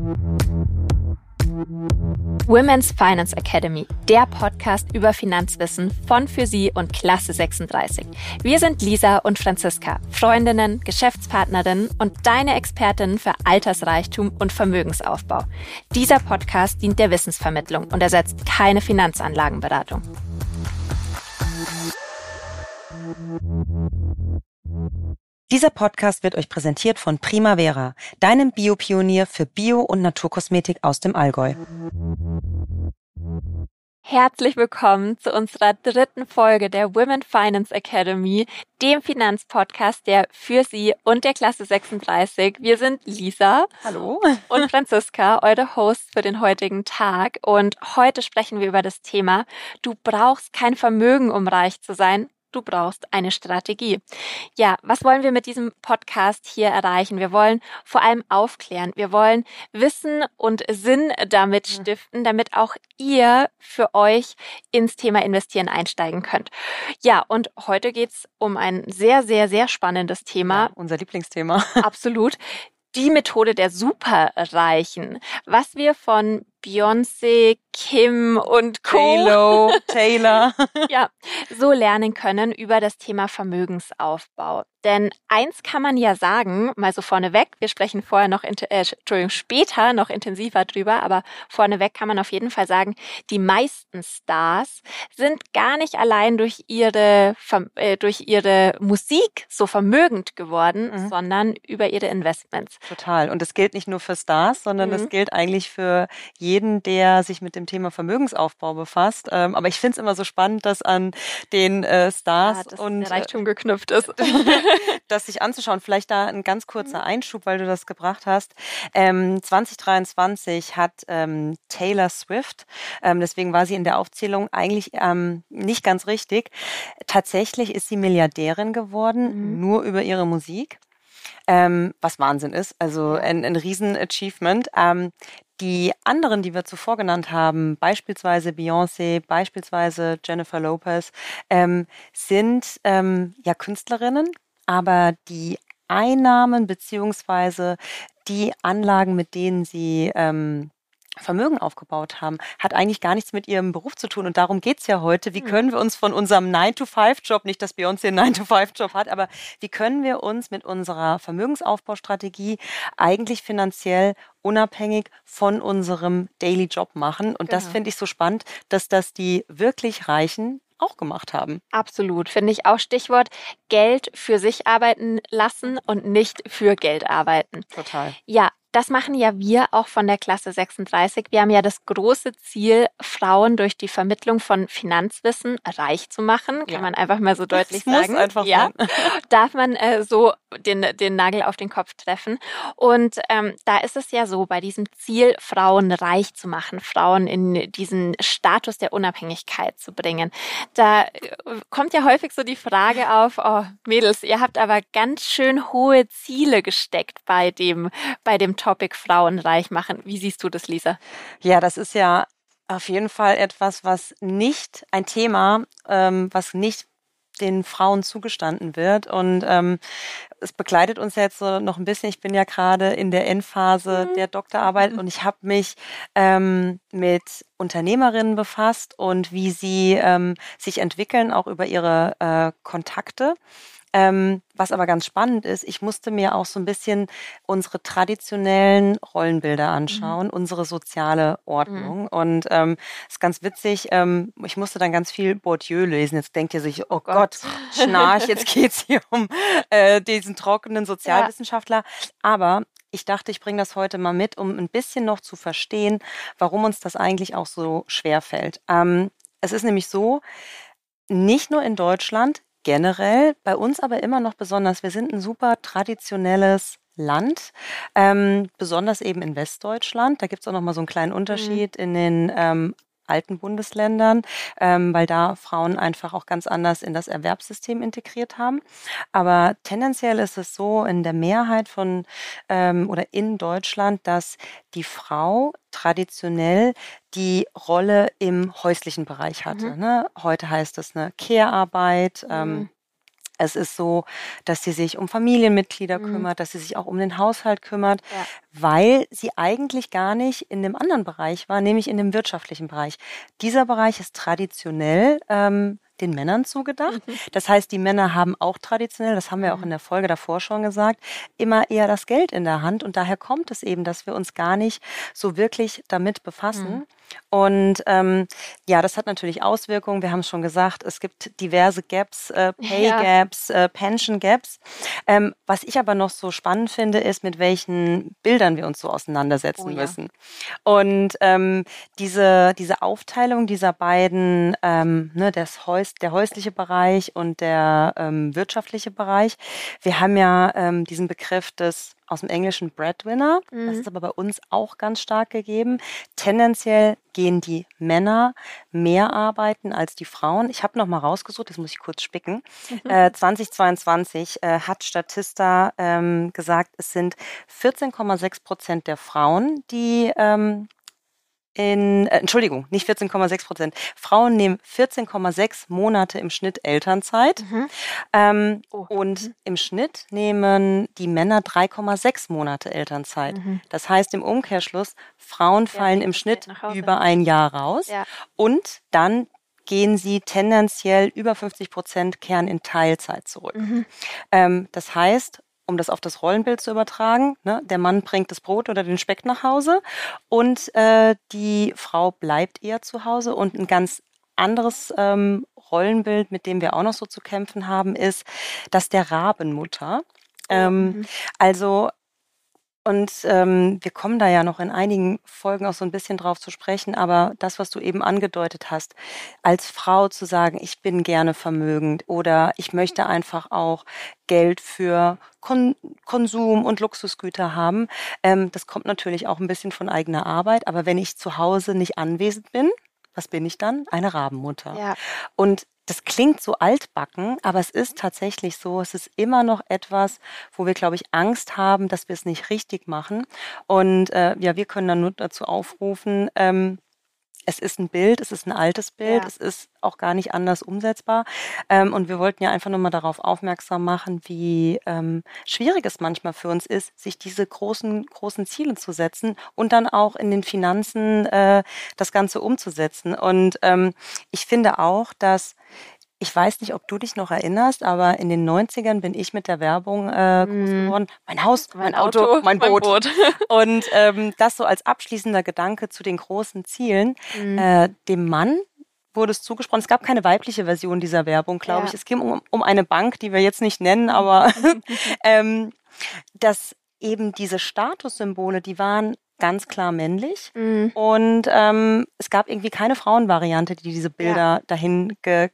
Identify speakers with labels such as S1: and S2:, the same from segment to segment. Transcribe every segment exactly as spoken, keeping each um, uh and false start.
S1: Women's Finance Academy, der Podcast über Finanzwissen von für Sie und Klasse sechsunddreißig. Wir sind Lisa und Franziska, Freundinnen, Geschäftspartnerinnen und deine Expertinnen für Altersreichtum und Vermögensaufbau. Dieser Podcast dient der Wissensvermittlung und ersetzt keine Finanzanlagenberatung.
S2: Dieser Podcast wird euch präsentiert von Primavera, deinem Biopionier für Bio- und Naturkosmetik aus dem Allgäu.
S1: Herzlich willkommen zu unserer dritten Folge der Women Finance Academy, dem Finanzpodcast der für Sie und der Klasse sechsunddreißig. Wir sind Lisa.
S2: Hallo.
S1: Und Franziska, eure Hosts für den heutigen Tag. Und heute sprechen wir über das Thema: Du brauchst kein Vermögen, um reich zu sein. Du brauchst eine Strategie. Ja, was wollen wir mit diesem Podcast hier erreichen? Wir wollen vor allem aufklären. Wir wollen Wissen und Sinn damit stiften, damit auch ihr für euch ins Thema Investieren einsteigen könnt. Ja, und heute geht's um ein sehr, sehr, sehr spannendes Thema.
S2: Ja, unser Lieblingsthema.
S1: Absolut. Die Methode der Superreichen. Was wir von Beyoncé, Kim und Co.
S2: J-Lo, Taylor.
S1: Ja, so lernen können über das Thema Vermögensaufbau. Denn eins kann man ja sagen, mal so vorneweg, wir sprechen vorher noch, äh, Entschuldigung, später noch intensiver drüber, aber vorneweg kann man auf jeden Fall sagen, die meisten Stars sind gar nicht allein durch ihre, äh, durch ihre Musik so vermögend geworden, mhm. sondern über ihre Investments.
S2: Total. Und das gilt nicht nur für Stars, sondern
S1: Mhm.
S2: das gilt eigentlich für jeden, der sich mit dem Thema Vermögensaufbau befasst. Ähm, aber ich finde es immer so spannend, dass an den äh, Stars
S1: ja, dass
S2: und
S1: der Reichtum geknüpft ist.
S2: das sich anzuschauen. Vielleicht da ein ganz kurzer Einschub, weil du das gebracht hast. Ähm, zwanzig dreiundzwanzig hat ähm, Taylor Swift, ähm, deswegen war sie in der Aufzählung eigentlich ähm, nicht ganz richtig. Tatsächlich ist sie Milliardärin geworden, mhm. nur über ihre Musik. Ähm, was Wahnsinn ist, also ja. ein, ein Riesen-Achievement. Ähm, die anderen, die wir zuvor genannt haben, beispielsweise Beyoncé, beispielsweise Jennifer Lopez, ähm, sind ähm, ja Künstlerinnen, aber die Einnahmen beziehungsweise die Anlagen, mit denen sie ähm, Vermögen aufgebaut haben, hat eigentlich gar nichts mit ihrem Beruf zu tun. Und darum geht's ja heute. Wie können wir uns von unserem nine to five Job, nicht dass Beyoncé einen nine to five Job hat, aber wie können wir uns mit unserer Vermögensaufbaustrategie eigentlich finanziell unabhängig von unserem Daily Job machen? Und genau. Das finde ich so spannend, dass das die wirklich Reichen auch gemacht haben.
S1: Absolut, finde ich auch Stichwort Geld für sich arbeiten lassen und nicht für Geld arbeiten.
S2: Total.
S1: Ja, das machen ja wir auch von der Klasse sechsunddreißig. Wir haben ja das große Ziel, Frauen durch die Vermittlung von Finanzwissen reich zu machen. Kann ja. man einfach mal so deutlich
S2: das
S1: sagen.
S2: Muss einfach
S1: ja,
S2: sein.
S1: Darf man äh, so den, den Nagel auf den Kopf treffen. Und ähm, da ist es ja so, bei diesem Ziel, Frauen reich zu machen, Frauen in diesen Status der Unabhängigkeit zu bringen, da kommt ja häufig so die Frage auf, oh Mädels, ihr habt aber ganz schön hohe Ziele gesteckt bei dem, bei dem Topic Frauen reich machen. Wie siehst du das, Lisa?
S2: Ja, das ist ja auf jeden Fall etwas, was nicht ein Thema, ähm, was nicht den Frauen zugestanden wird. Und ähm, es begleitet uns jetzt so noch ein bisschen. Ich bin ja gerade in der Endphase mhm. der Doktorarbeit und ich habe mich ähm, mit Unternehmerinnen befasst und wie sie ähm, sich entwickeln, auch über ihre äh, Kontakte. Ähm, was aber ganz spannend ist, ich musste mir auch so ein bisschen unsere traditionellen Rollenbilder anschauen, mhm. unsere soziale Ordnung. Mhm. Und ähm, ist ganz witzig, ähm, ich musste dann ganz viel Bourdieu lesen. Jetzt denkt ihr sich, oh, oh Gott, Schnarch, jetzt geht's hier um äh, diesen trockenen Sozialwissenschaftler. Ja. Aber ich dachte, ich bringe das heute mal mit, um ein bisschen noch zu verstehen, warum uns das eigentlich auch so schwer fällt. Ähm, es ist nämlich so, nicht nur in Deutschland, generell, bei uns aber immer noch besonders. Wir sind ein super traditionelles Land, ähm, besonders eben in Westdeutschland. Da gibt es auch noch mal so einen kleinen Unterschied mhm. in den ähm, alten Bundesländern, ähm, weil da Frauen einfach auch ganz anders in das Erwerbssystem integriert haben. Aber tendenziell ist es so in der Mehrheit von ähm, oder in Deutschland, dass die Frau traditionell die Rolle im häuslichen Bereich hatte. Mhm. Ne? Heute heißt es eine Care-Arbeit, ähm, Es ist so, dass sie sich um Familienmitglieder
S1: Mhm.
S2: kümmert, dass sie sich auch um den Haushalt kümmert,
S1: Ja.
S2: weil sie eigentlich gar nicht in dem anderen Bereich war, nämlich in dem wirtschaftlichen Bereich. Dieser Bereich ist traditionell ähm, den Männern zugedacht.
S1: Mhm.
S2: Das heißt, die Männer haben auch traditionell, das haben wir auch
S1: Mhm.
S2: in der Folge davor schon gesagt, immer eher das Geld in der Hand. Und daher kommt es eben, dass wir uns gar nicht so wirklich damit befassen.
S1: Mhm.
S2: Und ähm, ja, das hat natürlich Auswirkungen. Wir haben es schon gesagt, es gibt diverse Gaps, äh, Pay
S1: Ja.
S2: Gaps, äh, Pension Gaps. Ähm, was ich aber noch so spannend finde, ist, mit welchen Bildern wir uns so auseinandersetzen
S1: Oh ja.
S2: müssen. Und ähm, diese, diese Aufteilung dieser beiden, ähm, ne, das Häus, der häusliche Bereich und der ähm, wirtschaftliche Bereich, wir haben ja ähm, diesen Begriff des aus dem Englischen Breadwinner. Das
S1: Mhm.
S2: ist aber bei uns auch ganz stark gegeben. Tendenziell gehen die Männer mehr arbeiten als die Frauen. Ich habe noch mal rausgesucht, das muss ich kurz spicken. Äh, zweitausendzweiundzwanzig äh, hat Statista ähm, gesagt, es sind vierzehn Komma sechs Prozent der Frauen, die ähm, in, äh, Entschuldigung, nicht vierzehn Komma sechs Prozent. Frauen nehmen vierzehn Komma sechs Monate im Schnitt Elternzeit.
S1: Mhm.
S2: Ähm,
S1: Oh.
S2: und
S1: Mhm.
S2: im Schnitt nehmen die Männer drei Komma sechs Monate Elternzeit.
S1: Mhm.
S2: Das heißt im Umkehrschluss, Frauen
S1: Wer
S2: fallen
S1: bringt
S2: im
S1: das Geld
S2: Schnitt
S1: nach Hause?
S2: über ein Jahr raus.
S1: Ja.
S2: Und dann gehen sie tendenziell über fünfzig Prozent kehren in Teilzeit zurück.
S1: Mhm.
S2: Ähm, das heißt, um das auf das Rollenbild zu übertragen, ne, der Mann bringt das Brot oder den Speck nach Hause und äh, die Frau bleibt eher zu Hause. Und ein ganz anderes ähm, Rollenbild, mit dem wir auch noch so zu kämpfen haben, ist das der Rabenmutter.
S1: Oh.
S2: Ähm,
S1: Mhm.
S2: also und ähm, wir kommen da ja noch in einigen Folgen auch so ein bisschen drauf zu sprechen, aber das, was du eben angedeutet hast, als Frau zu sagen, ich bin gerne vermögend oder ich möchte einfach auch Geld für Kon Konsum und Luxusgüter haben, ähm, das kommt natürlich auch ein bisschen von eigener Arbeit, aber wenn ich zu Hause nicht anwesend bin, was bin ich dann? Eine Rabenmutter.
S1: Ja.
S2: Und das klingt so altbacken, aber es ist tatsächlich so. Es ist immer noch etwas, wo wir, glaube ich, Angst haben, dass wir es nicht richtig machen. Und äh, ja, wir können dann nur dazu aufrufen, ähm, es ist ein Bild, es ist ein altes Bild,
S1: Ja.
S2: es ist auch gar nicht anders umsetzbar. Ähm, und wir wollten ja einfach nur mal darauf aufmerksam machen, wie ähm, schwierig es manchmal für uns ist, sich diese großen, großen Ziele zu setzen und dann auch in den Finanzen äh, das Ganze umzusetzen. Und ähm, ich finde auch, dass ich weiß nicht, ob du dich noch erinnerst, aber in den neunzigern bin ich mit der Werbung äh, groß
S1: Mhm.
S2: geworden. Mein Haus,
S1: Mein
S2: mein Auto,
S1: Auto,
S2: mein
S1: mein
S2: Boot.
S1: Boot.
S2: Und ähm, das so als abschließender Gedanke zu den großen Zielen.
S1: Mhm.
S2: Äh, dem Mann wurde es zugesprochen. Es gab keine weibliche Version dieser Werbung, glaube
S1: Ja.
S2: ich. Es ging um, um eine Bank, die wir jetzt nicht nennen, aber ähm, dass eben diese Statussymbole, die waren ganz klar männlich.
S1: Mhm.
S2: Und ähm, es gab irgendwie keine Frauenvariante, die diese Bilder dahin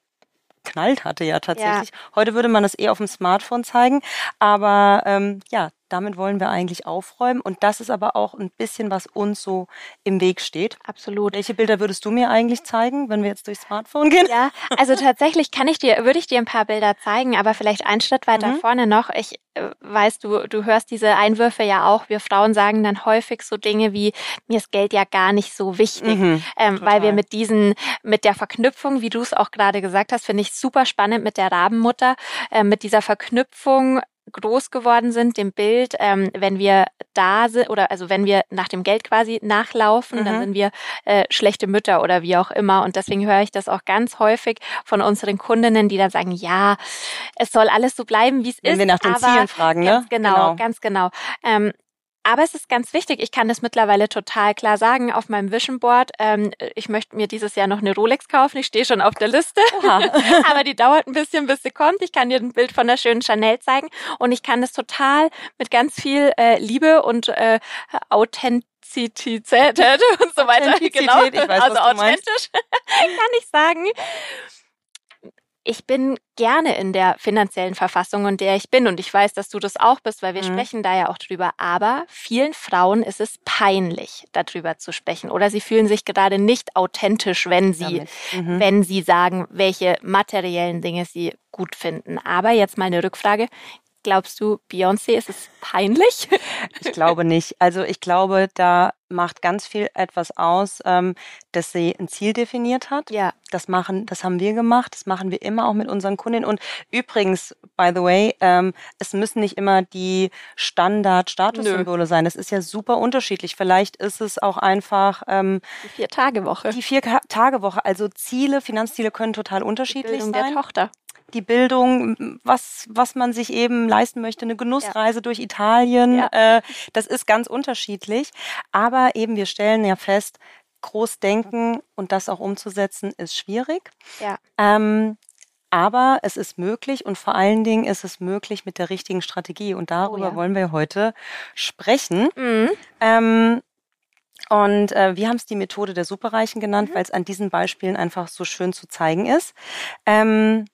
S2: geknallt hatte, ja tatsächlich. Heute würde man das eher auf dem Smartphone zeigen, aber ähm, ja, damit wollen wir eigentlich aufräumen und das ist aber auch ein bisschen, was uns so im Weg steht.
S1: Absolut.
S2: Welche Bilder würdest du mir eigentlich zeigen, wenn wir jetzt durchs Smartphone gehen?
S1: Ja, also tatsächlich kann ich dir, würde ich dir ein paar Bilder zeigen, aber vielleicht einen Schritt weiter
S2: Mhm.
S1: vorne noch. Ich äh, weiß, du, du hörst diese Einwürfe ja auch. Wir Frauen sagen dann häufig so Dinge wie, mir ist Geld ja gar nicht so wichtig.
S2: Mhm,
S1: ähm,
S2: total.
S1: weil wir mit diesen, mit der Verknüpfung, wie du es auch gerade gesagt hast, finde ich super spannend mit der Rabenmutter, äh, mit dieser Verknüpfung groß geworden sind, dem Bild, ähm, wenn wir da sind, oder also wenn wir nach dem Geld quasi nachlaufen,
S2: Mhm.
S1: dann sind wir äh, schlechte Mütter oder wie auch immer. Und deswegen höre ich das auch ganz häufig von unseren Kundinnen, die dann sagen, ja, es soll alles so bleiben, wie es ist.
S2: Wenn wir nach den
S1: aber
S2: Zielen fragen, ne?
S1: Ganz genau,
S2: Genau.
S1: ganz genau. Ähm, aber es ist ganz wichtig, ich kann das mittlerweile total klar sagen auf meinem Vision Board. Ähm, ich möchte mir dieses Jahr noch eine Rolex kaufen, ich stehe schon auf der Liste,
S2: Oha.
S1: aber die dauert ein bisschen, bis sie kommt. Ich kann dir ein Bild von der schönen Chanel zeigen und ich kann das total mit ganz viel äh, Liebe und äh, Authentizität und so weiter,
S2: Authentizität,
S1: genau,
S2: ich weiß,
S1: also
S2: was du meinst.
S1: authentisch kann ich sagen. Ich bin gerne in der finanziellen Verfassung, in der ich bin. Und ich weiß, dass du das auch bist, weil wir
S2: Mhm.
S1: sprechen da ja auch drüber. Aber vielen Frauen ist es peinlich, darüber zu sprechen. Oder sie fühlen sich gerade nicht authentisch, wenn sie,
S2: Damit. Mhm.
S1: wenn sie sagen, welche materiellen Dinge sie gut finden. Aber jetzt mal eine Rückfrage. Glaubst du, Beyoncé, ist es peinlich?
S2: Ich glaube nicht. Also ich glaube, da macht ganz viel etwas aus, ähm, dass sie ein Ziel definiert hat.
S1: Ja.
S2: Das machen, das haben wir gemacht. Das machen wir immer auch mit unseren Kundinnen. Und übrigens, by the way, ähm, es müssen nicht immer die Standard-Statussymbole sein. Das ist ja super unterschiedlich. Vielleicht ist es auch einfach ähm,
S1: Die Vier-Tage-Woche.
S2: Die Vier-Tage-Woche. Also Ziele, Finanzziele können total unterschiedlich
S1: Die Bildung
S2: sein.
S1: der Tochter.
S2: Die Bildung, was, was man sich eben leisten möchte, eine Genussreise ja. durch Italien, ja. äh, das ist ganz unterschiedlich. Aber eben, wir stellen ja fest, groß denken und das auch umzusetzen, ist schwierig.
S1: Ja.
S2: Ähm, aber es ist möglich und vor allen Dingen ist es möglich mit der richtigen Strategie. Und darüber oh ja. wollen wir heute sprechen.
S1: Mhm.
S2: Ähm, Und äh, wir haben es die Methode der Superreichen genannt, mhm. weil es an diesen Beispielen einfach so schön zu zeigen ist. Ähm,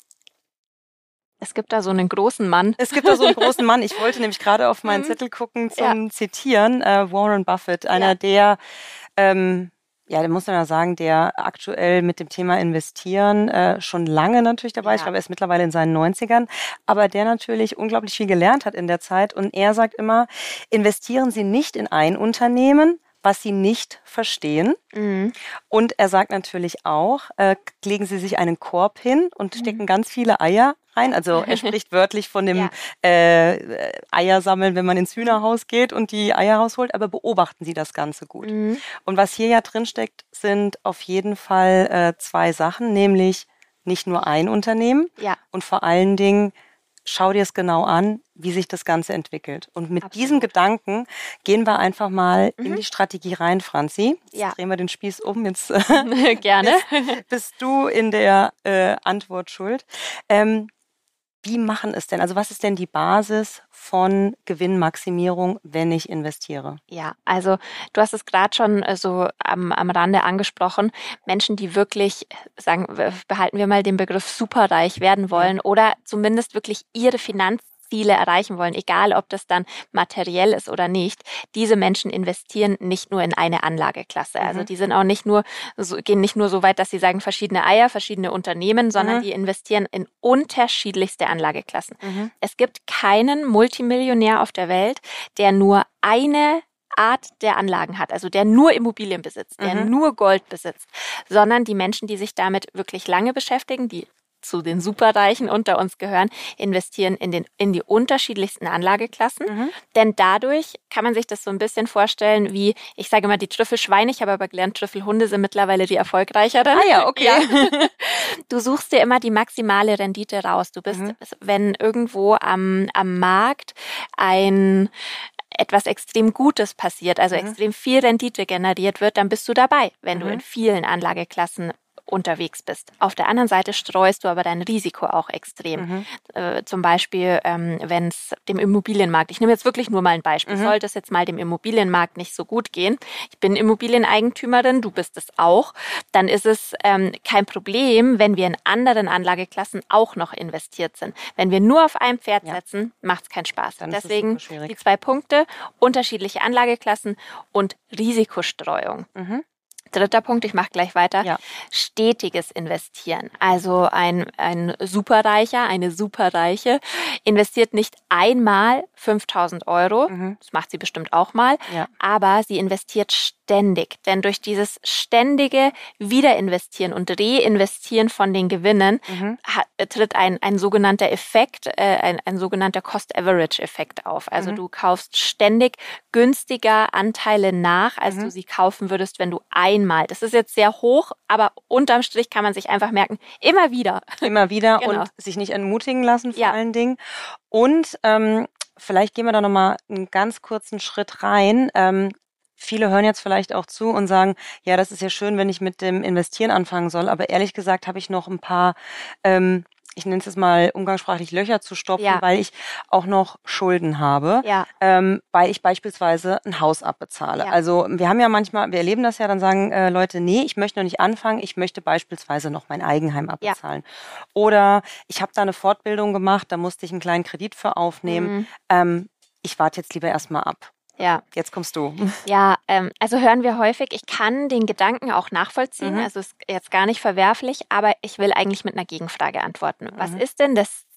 S1: Es gibt da so einen großen Mann.
S2: Es gibt da so einen großen Mann. Ich wollte nämlich gerade auf meinen Zettel gucken zum ja. Zitieren. Äh, Warren Buffett, einer ja. der, ähm, ja, da muss man ja sagen, der aktuell mit dem Thema Investieren äh, schon lange natürlich dabei ist. Ja. Ich glaube, er ist mittlerweile in seinen neunzigern. Aber der natürlich unglaublich viel gelernt hat in der Zeit. Und er sagt immer, investieren Sie nicht in ein Unternehmen, was Sie nicht verstehen.
S1: Mhm.
S2: Und er sagt natürlich auch, äh, legen Sie sich einen Korb hin und stecken mhm. ganz viele Eier rein. Also er spricht wörtlich von dem ja. äh, Eiersammeln, wenn man ins Hühnerhaus geht und die Eier rausholt, aber beobachten Sie das Ganze gut.
S1: Mhm.
S2: Und was hier ja drin steckt, sind auf jeden Fall äh, zwei Sachen, nämlich nicht nur ein Unternehmen
S1: ja.
S2: und vor allen Dingen schau dir es genau an, wie sich das Ganze entwickelt. Und mit
S1: Absolut.
S2: diesem Gedanken gehen wir einfach mal
S1: mhm.
S2: in die Strategie rein, Franzi. Jetzt
S1: ja.
S2: drehen wir den Spieß um. Jetzt
S1: Gerne.
S2: bist, bist du in der äh, Antwort schuld. Ähm, wie machen es denn? Also was ist denn die Basis von Gewinnmaximierung, wenn ich investiere?
S1: Ja, also du hast es gerade schon so am, am Rande angesprochen. Menschen, die wirklich, sagen, behalten wir mal den Begriff superreich werden wollen ja. oder zumindest wirklich ihre Finanzen Ziele erreichen wollen, egal ob das dann materiell ist oder nicht. Diese Menschen investieren nicht nur in eine Anlageklasse. Mhm. Also die sind auch nicht nur, so, gehen nicht nur so weit, dass sie sagen, verschiedene Eier, verschiedene Unternehmen, sondern mhm. die investieren in unterschiedlichste Anlageklassen.
S2: Mhm.
S1: Es gibt keinen Multimillionär auf der Welt, der nur eine Art der Anlagen hat, also der nur Immobilien besitzt, der
S2: mhm.
S1: nur Gold besitzt, sondern die Menschen, die sich damit wirklich lange beschäftigen, die zu den Superreichen unter uns gehören, investieren in, den, in die unterschiedlichsten Anlageklassen.
S2: Mhm.
S1: Denn dadurch kann man sich das so ein bisschen vorstellen wie, ich sage mal, die Trüffelschweine, ich habe aber gelernt, Trüffelhunde sind mittlerweile die erfolgreicheren.
S2: Ah ja, okay.
S1: Ja. Du suchst dir immer die maximale Rendite raus. Du bist, mhm. wenn irgendwo am, am Markt ein etwas extrem Gutes passiert, also mhm. extrem viel Rendite generiert wird, dann bist du dabei, wenn mhm. du in vielen Anlageklassen unterwegs bist. Auf der anderen Seite streust du aber dein Risiko auch extrem.
S2: Mhm.
S1: Äh, zum Beispiel, ähm, wenn es dem Immobilienmarkt, ich nehme jetzt wirklich nur mal ein Beispiel,
S2: mhm.
S1: sollte es jetzt mal dem Immobilienmarkt nicht so gut gehen, ich bin Immobilieneigentümerin, du bist es auch, dann ist es ähm, kein Problem, wenn wir in anderen Anlageklassen auch noch investiert sind. Wenn wir nur auf ein Pferd
S2: ja.
S1: setzen, macht es keinen Spaß.
S2: Dann
S1: Deswegen die zwei Punkte, unterschiedliche Anlageklassen und Risikostreuung.
S2: Mhm.
S1: Dritter Punkt, ich mache gleich weiter,
S2: ja.
S1: stetiges Investieren. Also ein, ein Superreicher, eine Superreiche investiert nicht einmal fünftausend Euro,
S2: mhm.
S1: das macht sie bestimmt auch mal,
S2: ja.
S1: aber sie investiert ständig. Denn durch dieses ständige Wiederinvestieren und Reinvestieren von den Gewinnen
S2: mhm.
S1: hat, tritt ein, ein sogenannter Effekt, äh, ein, ein sogenannter Cost-Average-Effekt auf. Also
S2: mhm.
S1: du kaufst ständig günstiger Anteile nach, als
S2: mhm.
S1: du sie kaufen würdest, wenn du einmal. Das ist jetzt sehr hoch, aber unterm Strich kann man sich einfach merken, immer wieder.
S2: Immer wieder
S1: Genau.
S2: und sich nicht entmutigen lassen vor
S1: ja.
S2: allen Dingen. Und ähm, vielleicht gehen wir da nochmal einen ganz kurzen Schritt rein. Ähm, Viele hören jetzt vielleicht auch zu und sagen, ja, das ist ja schön, wenn ich mit dem Investieren anfangen soll. Aber ehrlich gesagt habe ich noch ein paar, ähm, ich nenne es jetzt mal umgangssprachlich, Löcher zu stopfen,
S1: ja.
S2: weil ich auch noch Schulden habe,
S1: ja.
S2: ähm, weil ich beispielsweise ein Haus abbezahle.
S1: Ja.
S2: Also wir haben ja manchmal, wir erleben das ja, dann sagen äh, Leute, nee, ich möchte noch nicht anfangen, ich möchte beispielsweise noch mein Eigenheim abbezahlen.
S1: Ja.
S2: Oder ich habe da eine Fortbildung gemacht, da musste ich einen kleinen Kredit für aufnehmen.
S1: Mhm.
S2: Ähm, ich warte jetzt lieber erstmal ab.
S1: Ja.
S2: Jetzt kommst du.
S1: Ja, ähm, also hören wir häufig, ich kann den Gedanken auch nachvollziehen,
S2: mhm.
S1: also ist jetzt gar nicht verwerflich, aber ich will eigentlich mit einer Gegenfrage antworten. Was
S2: mhm.
S1: ist denn das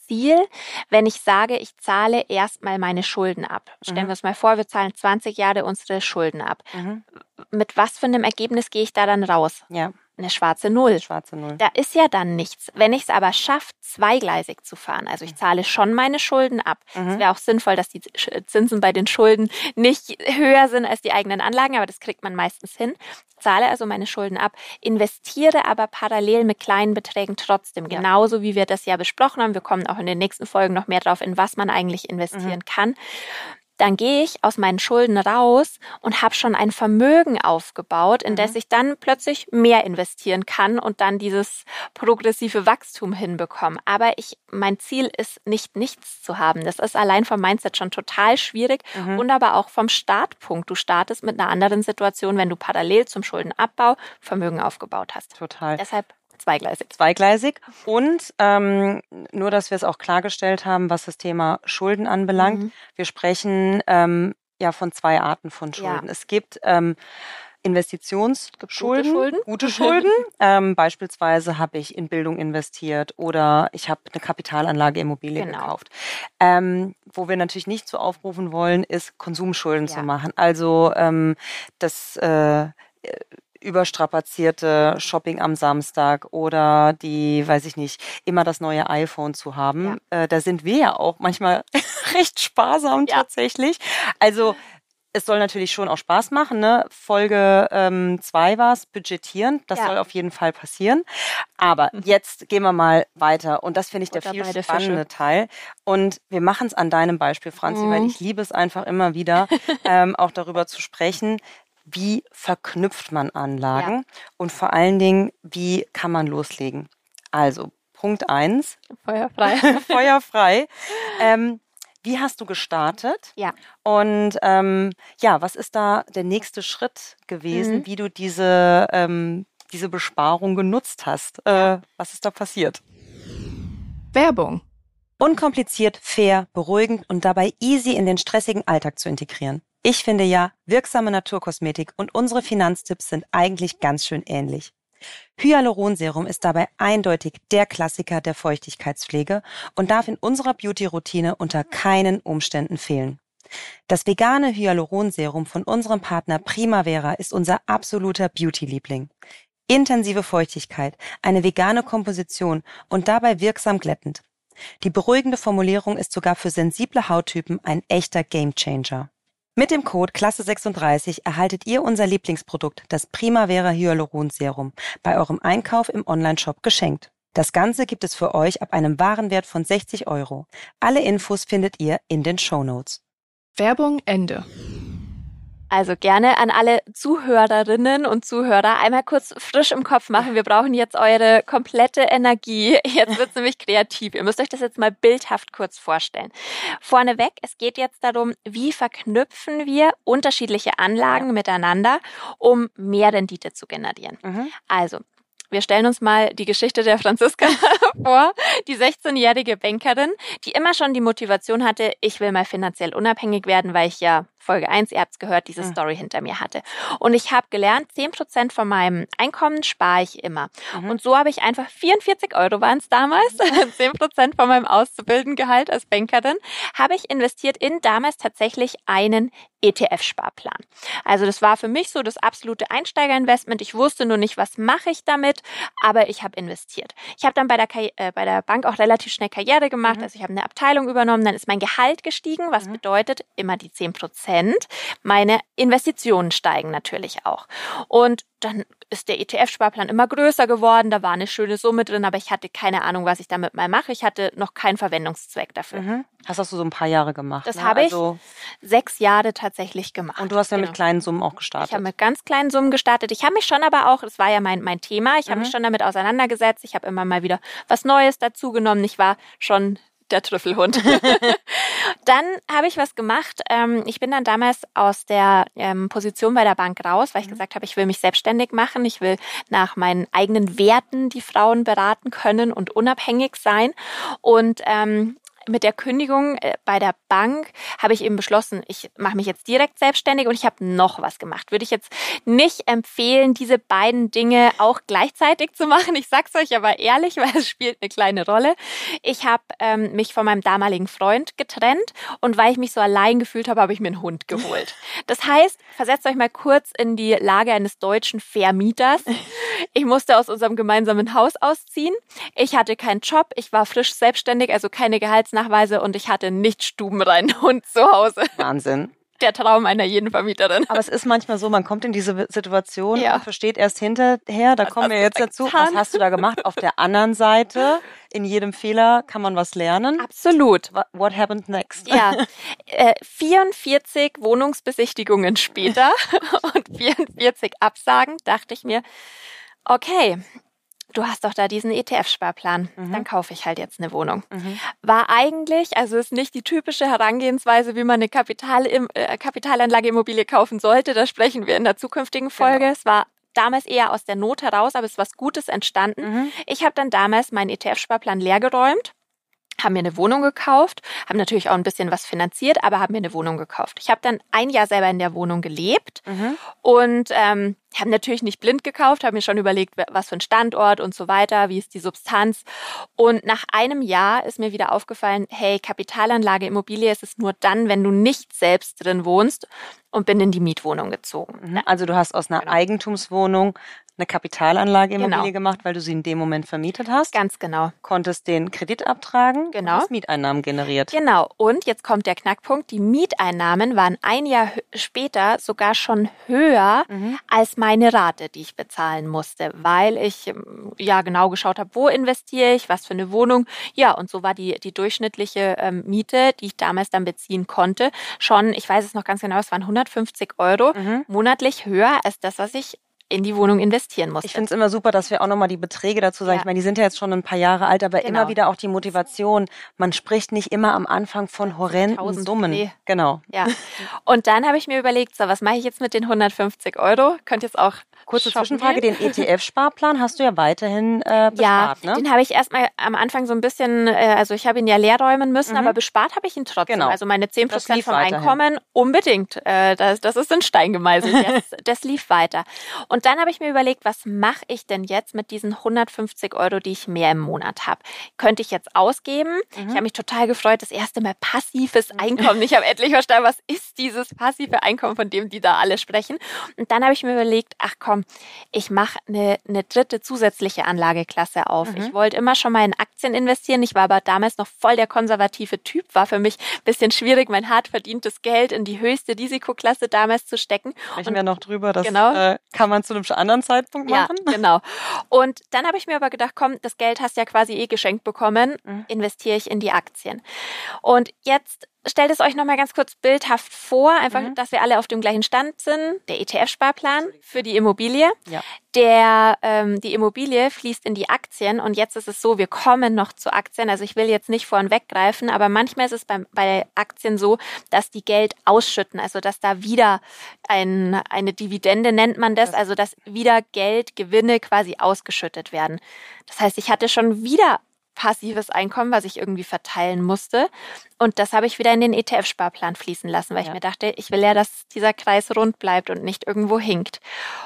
S1: Ziel, wenn ich sage, ich zahle erstmal meine Schulden ab. Stellen
S2: Mhm.
S1: wir uns mal vor, wir zahlen zwanzig Jahre unsere Schulden ab.
S2: Mhm.
S1: Mit was für einem Ergebnis gehe ich da dann raus?
S2: Ja,
S1: Eine schwarze Null.
S2: schwarze Null.
S1: Da ist ja dann nichts. Wenn ich es aber schaffe, zweigleisig zu fahren, also ich zahle schon meine Schulden ab. Es
S2: Mhm.
S1: wäre auch sinnvoll, dass die Zinsen bei den Schulden nicht höher sind als die eigenen Anlagen, aber das kriegt man meistens hin. Zahle also meine Schulden ab, investiere aber parallel mit kleinen Beträgen trotzdem,
S2: Ja.
S1: genauso wie wir das ja besprochen haben. Wir kommen auch in den nächsten Folgen noch mehr drauf, in was man eigentlich investieren
S2: Mhm.
S1: kann. Dann gehe ich aus meinen Schulden raus und habe schon ein Vermögen aufgebaut, in
S2: Mhm.
S1: das ich dann plötzlich mehr investieren kann und dann dieses progressive Wachstum hinbekomme. Aber ich, mein Ziel ist nicht, nichts zu haben. Das ist allein vom Mindset schon total schwierig
S2: Mhm.
S1: und aber auch vom Startpunkt. Du startest mit einer anderen Situation, wenn du parallel zum Schuldenabbau Vermögen aufgebaut hast.
S2: Total.
S1: Deshalb zweigleisig.
S2: Zweigleisig. Und ähm, nur, dass wir es auch klargestellt haben, was das Thema Schulden anbelangt.
S1: Mhm.
S2: Wir sprechen ähm, ja von zwei Arten von Schulden.
S1: Ja.
S2: Es gibt ähm, Investitionsschulden,
S1: Gute Schulden.
S2: gute Schulden. ähm, beispielsweise habe ich in Bildung investiert oder ich habe eine Kapitalanlage Immobilie
S1: Genau.
S2: gekauft. Ähm, wo wir natürlich nicht so aufrufen wollen, ist Konsumschulden
S1: Ja.
S2: zu machen. Also ähm, das äh, überstrapazierte Shopping am Samstag oder die, weiß ich nicht, immer das neue iPhone zu haben. Äh, da sind wir ja auch manchmal recht sparsam
S1: Ja.
S2: tatsächlich. Also es soll natürlich schon auch Spaß machen, ne? Folge ähm, zwei war es, budgetieren. Das
S1: Ja.
S2: soll auf jeden Fall passieren. Aber
S1: Mhm.
S2: jetzt gehen wir mal weiter. Und das finde ich der
S1: Butter
S2: viel
S1: bei der
S2: spannende
S1: Fische.
S2: Teil. Und wir machen es an deinem Beispiel, Franzi,
S1: Mhm.
S2: weil ich liebe es einfach immer wieder, ähm, auch darüber zu sprechen, wie verknüpft man Anlagen und vor allen Dingen, wie kann man loslegen. Also, Punkt eins,
S1: Feuerfrei.
S2: feuerfrei. Ähm, wie hast du gestartet?
S1: Ja.
S2: Und ähm, ja, was ist da der nächste Schritt gewesen,
S1: Mhm.
S2: wie du diese, ähm, diese Besparung genutzt hast? Äh, was ist da passiert?
S3: Werbung.
S2: Unkompliziert, fair, beruhigend und dabei easy in den stressigen Alltag zu integrieren. Ich finde ja, wirksame Naturkosmetik und unsere Finanztipps sind eigentlich ganz schön ähnlich. Hyaluronserum ist dabei eindeutig der Klassiker der Feuchtigkeitspflege und darf in unserer Beauty-Routine unter keinen Umständen fehlen. Das vegane Hyaluronserum von unserem Partner Primavera ist unser absoluter Beauty-Liebling. Intensive Feuchtigkeit, eine vegane Komposition und dabei wirksam glättend. Die beruhigende Formulierung ist sogar für sensible Hauttypen ein echter Gamechanger. Mit dem Code Klasse sechsunddreißig erhaltet ihr unser Lieblingsprodukt, das Primavera Hyaluronserum, bei eurem Einkauf im Onlineshop geschenkt. Das Ganze gibt es für euch ab einem Warenwert von sechzig Euro. Alle Infos findet ihr in den Shownotes.
S3: Werbung Ende.
S1: Also gerne an alle Zuhörerinnen und Zuhörer einmal kurz frisch im Kopf machen. Wir brauchen jetzt eure komplette Energie. Jetzt wird's nämlich kreativ. Ihr müsst euch das jetzt mal bildhaft kurz vorstellen. Vorneweg, es geht jetzt darum, wie verknüpfen wir unterschiedliche Anlagen
S2: Ja.
S1: miteinander, um mehr Rendite zu generieren.
S2: Mhm.
S1: Also, wir stellen uns mal die Geschichte der Franziska vor, die sechzehnjährige Bankerin, die immer schon die Motivation hatte, ich will mal finanziell unabhängig werden, weil ich ja Folge eins, ihr habt's gehört, diese
S2: Mhm.
S1: Story hinter mir hatte. Und ich habe gelernt, zehn Prozent von meinem Einkommen spare ich immer.
S2: Mhm.
S1: Und so habe ich einfach vierundvierzig Euro waren es damals, zehn Prozent von meinem Auszubildendengehalt als Bankerin, habe ich investiert in damals tatsächlich einen E T F-Sparplan. Also das war für mich so das absolute Einsteigerinvestment. Ich wusste nur nicht, was mache ich damit, aber ich habe investiert. Ich habe dann bei der, Karri- äh, bei der Bank auch relativ schnell Karriere gemacht.
S2: Mhm.
S1: Also ich habe eine Abteilung übernommen, dann ist mein Gehalt gestiegen, was
S2: Mhm.
S1: bedeutet immer die zehn Prozent. Meine Investitionen steigen natürlich auch. Und dann ist der E T F-Sparplan immer größer geworden. Da war eine schöne Summe drin, aber ich hatte keine Ahnung, was ich damit mal mache. Ich hatte noch keinen Verwendungszweck dafür.
S2: Mhm. Das hast du so ein paar Jahre gemacht.
S1: Das
S2: ne?
S1: habe ich
S2: Also,
S1: sechs Jahre tatsächlich gemacht.
S2: und du hast ja
S1: Genau.
S2: mit kleinen Summen auch
S1: Ich
S2: gestartet.
S1: habe mit ganz kleinen Summen gestartet. Ich habe mich schon aber auch, das war ja mein, mein Thema, ich habe
S2: Mhm.
S1: mich schon damit auseinandergesetzt. Ich habe immer mal wieder was Neues dazugenommen. Ich war schon der Trüffelhund. Dann habe ich was gemacht. Ähm, ich bin dann damals aus der ähm, Position bei der Bank raus, weil ich
S2: Mhm.
S1: gesagt habe, ich will mich selbstständig machen. Ich will nach meinen eigenen Werten die Frauen beraten können und unabhängig sein. Und ähm, mit der Kündigung äh, bei der Bank habe ich eben beschlossen, ich mache mich jetzt direkt selbstständig und ich habe noch was gemacht. Würde ich jetzt nicht empfehlen, diese beiden Dinge auch gleichzeitig zu machen. Ich sag's euch aber ehrlich, weil es spielt eine kleine Rolle. Ich habe ähm, mich von meinem damaligen Freund getrennt und weil ich mich so allein gefühlt habe, habe ich mir einen Hund geholt. Das heißt, versetzt euch mal kurz in die Lage eines deutschen Vermieters. Ich musste aus unserem gemeinsamen Haus ausziehen. Ich hatte keinen Job, ich war frisch selbstständig, also keine Gehaltsnachweise und ich hatte nicht stubenreinen Hund zu Hause.
S2: Wahnsinn.
S1: Der Traum einer jeden Vermieterin.
S2: Aber es ist manchmal so, man kommt in diese Situation
S1: Ja.
S2: und versteht erst hinterher, da
S1: Was
S2: kommen
S1: hast
S2: wir
S1: du
S2: jetzt
S1: da
S2: dazu,
S1: getan?
S2: was hast du da gemacht? Auf der anderen Seite, in jedem Fehler kann man was lernen.
S1: Absolut.
S2: What, what happened next?
S1: Ja, äh, vierundvierzig Wohnungsbesichtigungen später und vierundvierzig Absagen, dachte ich mir, okay, du hast doch da diesen E T F-Sparplan,
S2: Mhm.
S1: dann kaufe ich halt jetzt eine Wohnung.
S2: Mhm.
S1: War eigentlich, also ist nicht die typische Herangehensweise, wie man eine Kapital äh, Kapitalanlageimmobilie kaufen sollte, da sprechen wir in der zukünftigen Folge.
S2: Genau.
S1: Es war damals eher aus der Not heraus, aber es ist was Gutes entstanden.
S2: Mhm.
S1: Ich habe dann damals meinen E T F-Sparplan leergeräumt, haben mir eine Wohnung gekauft, haben natürlich auch ein bisschen was finanziert, aber haben mir eine Wohnung gekauft. Ich habe dann ein Jahr selber in der Wohnung gelebt
S2: Mhm.
S1: und ähm, habe natürlich nicht blind gekauft, habe mir schon überlegt, was für ein Standort und so weiter, wie ist die Substanz. Und nach einem Jahr ist mir wieder aufgefallen, hey, Kapitalanlage Immobilie ist es nur dann, wenn du nicht selbst drin wohnst, und bin in die Mietwohnung gezogen.
S2: Mhm. Also du hast aus einer
S1: Genau.
S2: Eigentumswohnung eine Kapitalanlageimmobilie
S1: Genau.
S2: gemacht, weil du sie in dem Moment vermietet hast,
S1: Ganz genau.
S2: konntest den Kredit abtragen
S1: Genau.
S2: und hast Mieteinnahmen generiert.
S1: Genau. Und jetzt kommt der Knackpunkt. Die Mieteinnahmen waren ein Jahr hö- später sogar schon höher
S2: Mhm.
S1: als meine Rate, die ich bezahlen musste, weil ich ähm, ja genau geschaut habe, wo investiere ich, was für eine Wohnung. Ja, und so war die, die durchschnittliche ähm, Miete, die ich damals dann beziehen konnte, schon, ich weiß es noch ganz genau, es waren hundertfünfzig Euro
S2: Mhm.
S1: monatlich höher als das, was ich in die Wohnung investieren musste.
S2: Ich finde es immer super, dass wir auch nochmal die Beträge dazu sagen.
S1: Ja.
S2: Ich meine, die sind ja jetzt schon ein paar Jahre alt, aber
S1: Genau.
S2: immer wieder auch die Motivation. Man spricht nicht immer am Anfang von horrenden
S1: Tausend,
S2: Summen.
S1: nee.
S2: Genau.
S1: Ja, und dann habe ich mir überlegt, so, was mache ich jetzt mit den hundertfünfzig Euro? Könnt jetzt auch
S2: Kurze
S1: shoppen
S2: Zwischenfrage,
S1: gehen.
S2: den E T F-Sparplan hast du ja weiterhin äh,
S1: Ja,
S2: bespart, ne?
S1: den habe ich erstmal am Anfang so ein bisschen, äh, also ich habe ihn ja leer räumen müssen,
S2: Mhm.
S1: aber bespart habe ich ihn trotzdem.
S2: Genau.
S1: Also meine zehn
S2: Das
S1: Prozent
S2: lief
S1: vom
S2: weiterhin.
S1: Einkommen unbedingt. Äh, das, das ist in Stein gemeißelt. Das, das lief weiter. Und dann habe ich mir überlegt, was mache ich denn jetzt mit diesen hundertfünfzig Euro, die ich mehr im Monat habe? Könnte ich jetzt ausgeben?
S2: Mhm.
S1: Ich habe mich total gefreut, das erste Mal passives Einkommen. Ich habe endlich verstanden, was ist dieses passive Einkommen, von dem die da alle sprechen. Und dann habe ich mir überlegt, ach komm, ich mache eine, eine dritte zusätzliche Anlageklasse auf.
S2: Mhm.
S1: Ich wollte immer schon mal in Aktien investieren. Ich war aber damals noch voll der konservative Typ. War für mich ein bisschen schwierig, mein hart verdientes Geld in die höchste Risikoklasse damals zu stecken.
S2: Sprechen wir noch drüber, das
S1: Genau.
S2: äh, kann man zu einem anderen Zeitpunkt machen.
S1: Ja, genau. Und dann habe ich mir aber gedacht, komm, das Geld hast du ja quasi eh geschenkt bekommen,
S2: Mhm.
S1: investiere ich in die Aktien. Und jetzt stellt es euch nochmal ganz kurz bildhaft vor, einfach,
S2: Mhm.
S1: dass wir alle auf dem gleichen Stand sind. Der E T F-Sparplan für die Immobilie.
S2: Ja.
S1: Der, ähm, die Immobilie fließt in die Aktien und jetzt ist es so, wir kommen noch zu Aktien. Also ich will jetzt nicht vorn weggreifen, aber manchmal ist es bei, bei Aktien so, dass die Geld ausschütten, also dass da wieder ein, eine Dividende nennt man das, also dass wieder Geld, Gewinne quasi ausgeschüttet werden. Das heißt, ich hatte schon wieder passives Einkommen, was ich irgendwie verteilen musste. Und das habe ich wieder in den E T F-Sparplan fließen lassen, weil
S2: Ja.
S1: ich mir dachte, ich will ja, dass dieser Kreis rund bleibt und nicht irgendwo hinkt.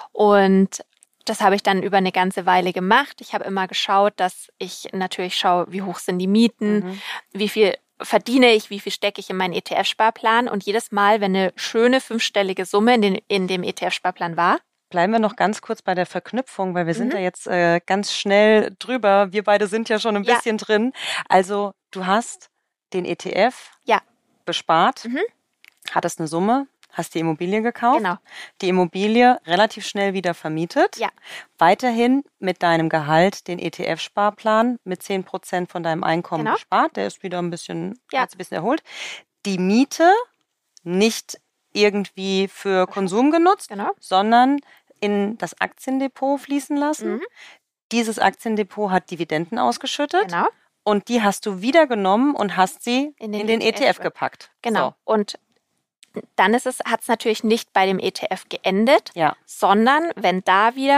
S1: Und das habe ich dann über eine ganze Weile gemacht. Ich habe immer geschaut, dass ich natürlich schaue, wie hoch sind die Mieten,
S2: Mhm.
S1: wie viel verdiene ich, wie viel stecke ich in meinen E T F-Sparplan. Und jedes Mal, wenn eine schöne fünfstellige Summe in, den, in dem E T F-Sparplan war,
S2: Bleiben wir noch ganz kurz bei der Verknüpfung, weil wir sind
S1: Mhm.
S2: da jetzt äh, ganz schnell drüber. Wir beide sind ja schon ein
S1: Ja.
S2: bisschen drin. Also du hast den E T F
S1: Ja.
S2: bespart,
S1: Mhm.
S2: hattest eine Summe, hast die Immobilie gekauft,
S1: genau,
S2: die Immobilie relativ schnell wieder vermietet,
S1: Ja.
S2: weiterhin mit deinem Gehalt den E T F-Sparplan mit zehn Prozent von deinem Einkommen
S1: Genau.
S2: gespart, der ist wieder ein bisschen,
S1: Ja.
S2: hat's ein bisschen erholt. Die Miete nicht irgendwie für Konsum genutzt,
S1: genau.
S2: sondern in das Aktiendepot fließen lassen.
S1: Mhm.
S2: Dieses Aktiendepot hat Dividenden ausgeschüttet
S1: Genau.
S2: und die hast du wieder genommen und hast sie in
S1: In
S2: den,
S1: den
S2: E T F
S1: E T F
S2: gepackt.
S1: Genau. Und dann ist es, hat es natürlich nicht bei dem E T F geendet,
S2: So, ja.
S1: sondern wenn da wieder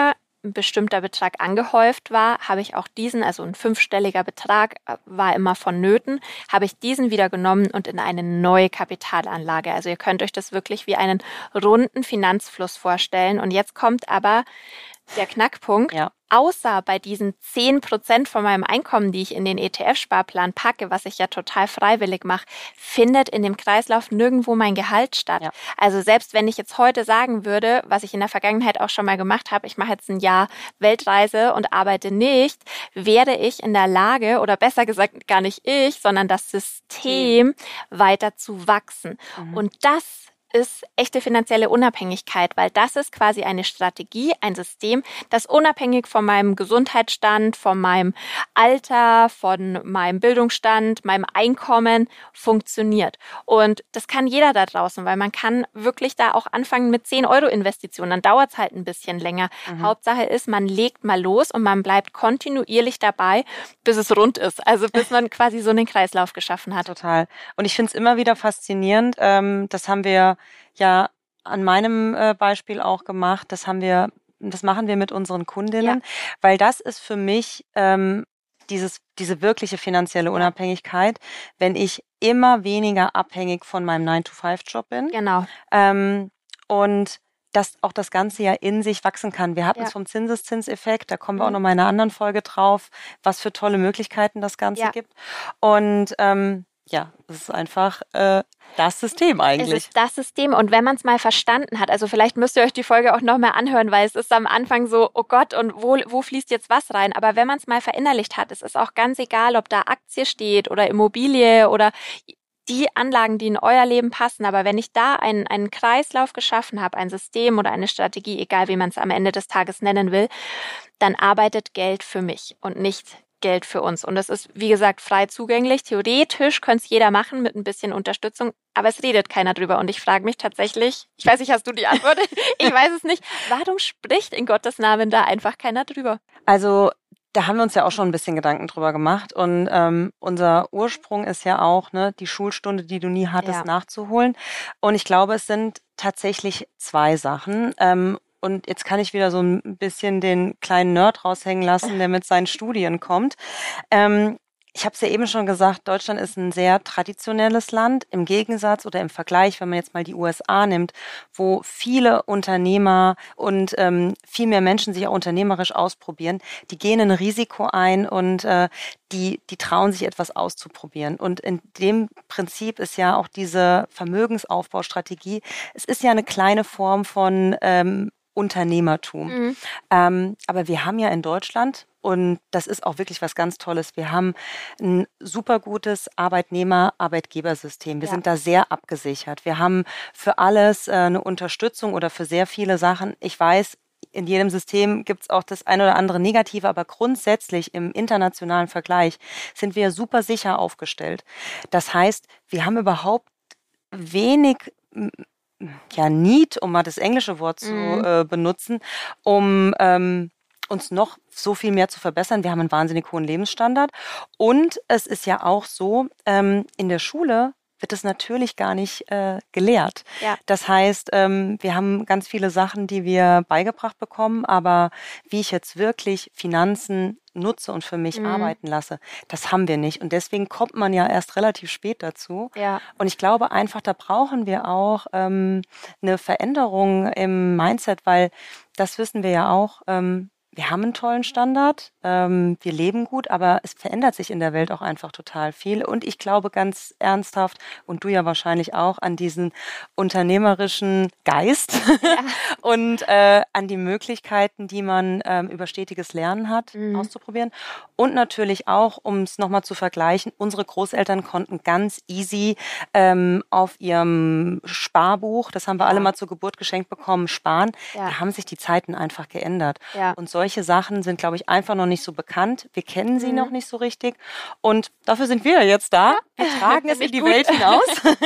S1: ein bestimmter Betrag angehäuft war, habe ich auch diesen, also ein fünfstelliger Betrag war immer vonnöten, habe ich diesen wieder genommen und in eine neue Kapitalanlage. Also ihr könnt euch das wirklich wie einen runden Finanzfluss vorstellen. Und jetzt kommt aber der Knackpunkt.
S2: Ja.
S1: Außer bei diesen zehn Prozent von meinem Einkommen, die ich in den E T F-Sparplan packe, was ich ja total freiwillig mache, findet in dem Kreislauf nirgendwo mein Gehalt statt.
S2: Ja.
S1: Also selbst wenn ich jetzt heute sagen würde, was ich in der Vergangenheit auch schon mal gemacht habe, ich mache jetzt ein Jahr Weltreise und arbeite nicht, wäre ich in der Lage, oder besser gesagt gar nicht ich, sondern das System weiter zu wachsen. Mhm. Und das ist echte finanzielle Unabhängigkeit, weil das ist quasi eine Strategie, ein System, das unabhängig von meinem Gesundheitsstand, von meinem Alter, von meinem Bildungsstand, meinem Einkommen funktioniert. Und das kann jeder da draußen, weil man kann wirklich da auch anfangen mit zehn Euro Investitionen. Dann dauert es halt ein bisschen länger. Mhm. Hauptsache ist, man legt mal los und man bleibt kontinuierlich dabei, bis es rund ist. Also bis man quasi so einen Kreislauf geschaffen hat.
S2: Total. Und ich finde es immer wieder faszinierend. Ähm, das haben wir ja an meinem äh, Beispiel auch gemacht. Das haben wir, das machen wir mit unseren Kundinnen, ja. Weil das ist für mich ähm, dieses, diese wirkliche finanzielle Unabhängigkeit, wenn ich immer weniger abhängig von meinem nine to five Job bin.
S1: Genau.
S2: Ähm, und dass auch das Ganze ja in sich wachsen kann. Wir hatten es ja. vom Zinseszinseffekt, da kommen wir mhm. auch noch mal in einer anderen Folge drauf, was für tolle Möglichkeiten das Ganze ja. gibt. Und ähm, ja, es ist einfach äh, das System eigentlich.
S1: Es ist das System und wenn man es mal verstanden hat, also vielleicht müsst ihr euch die Folge auch nochmal anhören, weil es ist am Anfang so, oh Gott, und wo, wo fließt jetzt was rein? Aber wenn man es mal verinnerlicht hat, es ist auch ganz egal, ob da Aktie steht oder Immobilie oder die Anlagen, die in euer Leben passen. Aber wenn ich da einen, einen Kreislauf geschaffen habe, ein System oder eine Strategie, egal wie man es am Ende des Tages nennen will, dann arbeitet Geld für mich und nicht Geld für uns. Und das ist, wie gesagt, frei zugänglich. Theoretisch könnte es jeder machen mit ein bisschen Unterstützung, aber es redet keiner drüber. Und ich frage mich tatsächlich, ich weiß nicht, hast du die Antwort? Ich weiß es nicht. Warum spricht in Gottes Namen da einfach keiner drüber?
S2: Also da haben wir uns ja auch schon ein bisschen Gedanken drüber gemacht. Und ähm, unser Ursprung ist ja auch, ne, die Schulstunde, die du nie hattest, ja. nachzuholen. Und ich glaube, es sind tatsächlich zwei Sachen. Ähm, Und jetzt kann ich wieder so ein bisschen den kleinen Nerd raushängen lassen, der mit seinen Studien kommt. Ähm, ich habe es ja eben schon gesagt, Deutschland ist ein sehr traditionelles Land. Im Gegensatz oder im Vergleich, wenn man jetzt mal die U S A nimmt, wo viele Unternehmer und ähm, viel mehr Menschen sich auch unternehmerisch ausprobieren, die gehen ein Risiko ein und äh, die, die trauen sich etwas auszuprobieren. Und in dem Prinzip ist ja auch diese Vermögensaufbaustrategie, es ist ja eine kleine Form von ähm, Unternehmertum. Mhm. Ähm, aber wir haben ja in Deutschland, und das ist auch wirklich was ganz Tolles, wir haben ein super gutes Arbeitnehmer-Arbeitgebersystem. Wir ja. sind da sehr abgesichert. Wir haben für alles äh, eine Unterstützung oder für sehr viele Sachen. Ich weiß, in jedem System gibt es auch das eine oder andere Negative, aber grundsätzlich im internationalen Vergleich sind wir super sicher aufgestellt. Das heißt, wir haben überhaupt wenig ja, Need, um mal das englische Wort zu mhm. äh, benutzen, um ähm, uns noch so viel mehr zu verbessern. Wir haben einen wahnsinnig hohen Lebensstandard. Und es ist ja auch so, ähm, in der Schule wird es natürlich gar nicht äh, gelehrt. Ja. Das heißt, ähm, wir haben ganz viele Sachen, die wir beigebracht bekommen, aber wie ich jetzt wirklich Finanzen nutze und für mich mhm. arbeiten lasse, das haben wir nicht. Und deswegen kommt man ja erst relativ spät dazu. Ja. Und ich glaube einfach, da brauchen wir auch ähm, eine Veränderung im Mindset, weil das wissen wir ja auch, ähm, wir haben einen tollen Standard, ähm, wir leben gut, aber es verändert sich in der Welt auch einfach total viel. Und ich glaube ganz ernsthaft, und du ja wahrscheinlich auch, an diesen unternehmerischen Geist ja. und äh, an die Möglichkeiten, die man ähm, über stetiges Lernen hat, mhm. auszuprobieren. Und natürlich auch, um es nochmal zu vergleichen, unsere Großeltern konnten ganz easy ähm, auf ihrem Sparbuch, das haben wir ja. alle mal zur Geburt geschenkt bekommen, sparen. Ja. Da haben sich die Zeiten einfach geändert. Ja. Und so Solche Sachen sind, glaube ich, einfach noch nicht so bekannt. Wir kennen sie mhm. noch nicht so richtig. Und dafür sind wir jetzt da. Wir tragen es in die gut. Welt hinaus.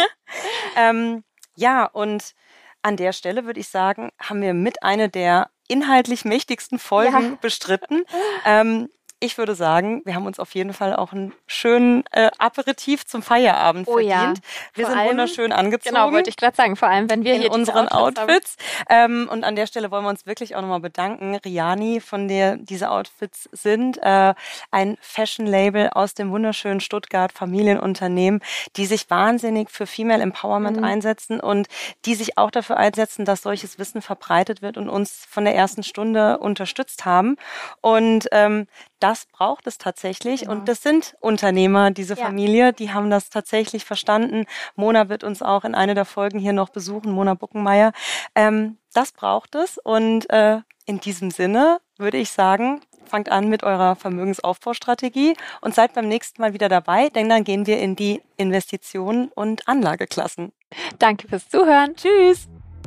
S2: ähm, ja, und an der Stelle würde ich sagen, haben wir mit einer der inhaltlich mächtigsten Folgen ja. bestritten. Ähm, ich würde sagen, wir haben uns auf jeden Fall auch einen schönen äh, Aperitif zum Feierabend
S1: oh,
S2: verdient.
S1: Ja.
S2: Wir
S1: vor
S2: sind
S1: allem,
S2: wunderschön angezogen.
S1: Genau, wollte ich gerade sagen. Vor allem, wenn wir
S2: in
S1: hier
S2: unseren
S1: Outfits,
S2: Outfits. Ähm, und an der Stelle wollen wir uns wirklich auch nochmal bedanken. Riani, von der diese Outfits sind, äh, ein Fashion-Label aus dem wunderschönen Stuttgart, Familienunternehmen, die sich wahnsinnig für Female Empowerment mhm. einsetzen und die sich auch dafür einsetzen, dass solches Wissen verbreitet wird und uns von der ersten Stunde unterstützt haben. Und ähm, das braucht es tatsächlich. Genau. Und das sind Unternehmer, diese ja. Familie, die haben das tatsächlich verstanden. Mona wird uns auch in einer der Folgen hier noch besuchen, Mona Buckenmeier. Ähm, das braucht es. Und äh, in diesem Sinne würde ich sagen, fangt an mit eurer Vermögensaufbaustrategie und seid beim nächsten Mal wieder dabei, denn dann gehen wir in die Investitionen und Anlageklassen.
S1: Danke fürs Zuhören. Tschüss.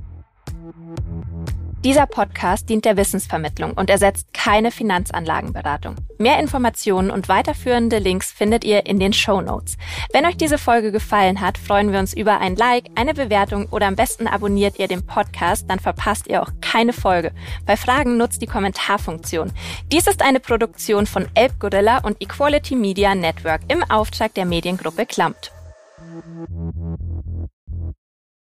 S1: Dieser Podcast dient der Wissensvermittlung und ersetzt keine Finanzanlagenberatung. Mehr Informationen und weiterführende Links findet ihr in den Shownotes. Wenn euch diese Folge gefallen hat, freuen wir uns über ein Like, eine Bewertung oder am besten abonniert ihr den Podcast, dann verpasst ihr auch keine Folge. Bei Fragen nutzt die Kommentarfunktion. Dies ist eine Produktion von Elbgorilla und Equality Media Network im Auftrag der Mediengruppe Klammt.